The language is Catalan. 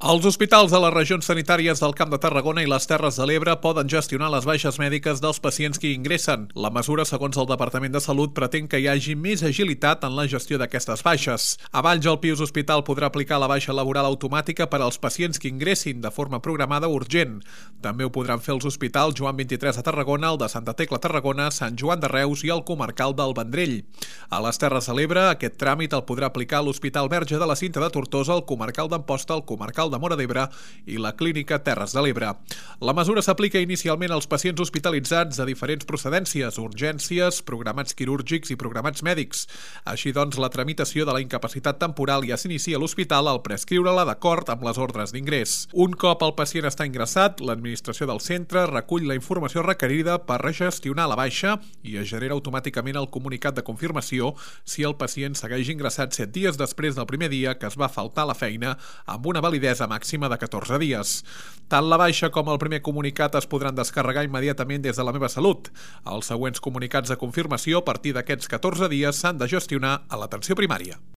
Els hospitals de les regions sanitàries del Camp de Tarragona i les Terres de l'Ebre poden gestionar les baixes mèdiques dels pacients que hi ingressen. La mesura, segons el Departament de Salut, pretén que hi hagi més agilitat en la gestió d'aquestes baixes. A Valls, el Pius Hospital podrà aplicar la baixa laboral automàtica per als pacients que ingressin de forma programada urgent. També ho podran fer els hospitals Joan 23 de Tarragona, el de Santa Tecla Tarragona, Sant Joan de Reus i el comarcal del Vendrell. A les Terres de l'Ebre, aquest tràmit el podrà aplicar l'Hospital Verge de la Cinta de Tortosa, el comarcal d'Amposta, el comarcal de Móra d'Ebre i la Clínica Terres de l'Ebre. La mesura s'aplica inicialment als pacients hospitalitzats de diferents procedències, urgències, programats quirúrgics i programats mèdics. Així doncs, la tramitació de la incapacitat temporal ja s'inicia a l'hospital al prescriure-la d'acord amb les ordres d'ingrés. Un cop el pacient està ingressat, l'administració del centre recull la informació requerida per gestionar la baixa i es genera automàticament el comunicat de confirmació si el pacient segueix ingressat 7 dies després del primer dia que es va faltar a la feina amb una validesa màxima de 14 dies. Tant la baixa com el primer comunicat es podran descarregar immediatament des de La Meva Salut. Els següents comunicats de confirmació a partir d'aquests 14 dies s'han de gestionar a l'atenció primària.